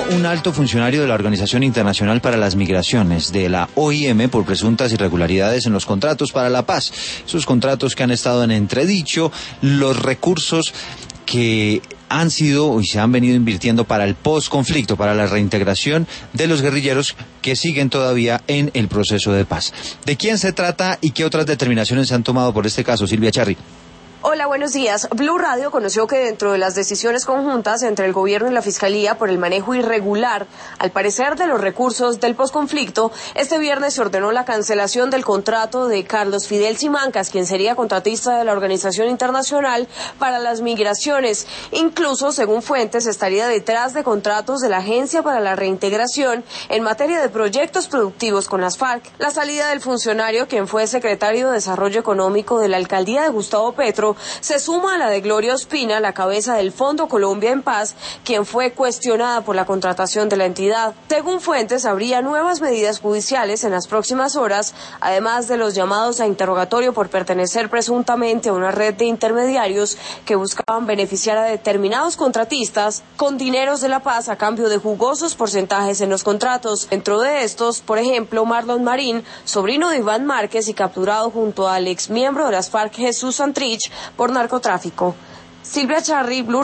un alto funcionario de la Organización Internacional para las Migraciones, de la OIM, por presuntas irregularidades en los contratos para la paz. Esos contratos que han estado en entredicho, los recursos que han sido y se han venido invirtiendo para el posconflicto, para la reintegración de los guerrilleros que siguen todavía en el proceso de paz. ¿De quién se trata y qué otras determinaciones se han tomado por este caso, Silvia Charri? Hola, buenos días. Blue Radio conoció que dentro de las decisiones conjuntas entre el gobierno y la Fiscalía por el manejo irregular, al parecer, de los recursos del posconflicto, este viernes se ordenó la cancelación del contrato de Carlos Fidel Simancas, quien sería contratista de la Organización Internacional para las Migraciones. Incluso, según fuentes, estaría detrás de contratos de la Agencia para la Reintegración en materia de proyectos productivos con las FARC. La salida del funcionario, quien fue secretario de Desarrollo Económico de la alcaldía de Gustavo Petro, se suma a la de Gloria Ospina, la cabeza del Fondo Colombia en Paz, quien fue cuestionada por la contratación de la entidad. Según fuentes, habría nuevas medidas judiciales en las próximas horas, además de los llamados a interrogatorio por pertenecer presuntamente a una red de intermediarios que buscaban beneficiar a determinados contratistas con dineros de la paz a cambio de jugosos porcentajes en los contratos. Dentro de estos, por ejemplo, Marlon Marín, sobrino de Iván Márquez y capturado junto al exmiembro de las FARC Jesús Santrich por narcotráfico. Silvia Charri, Blue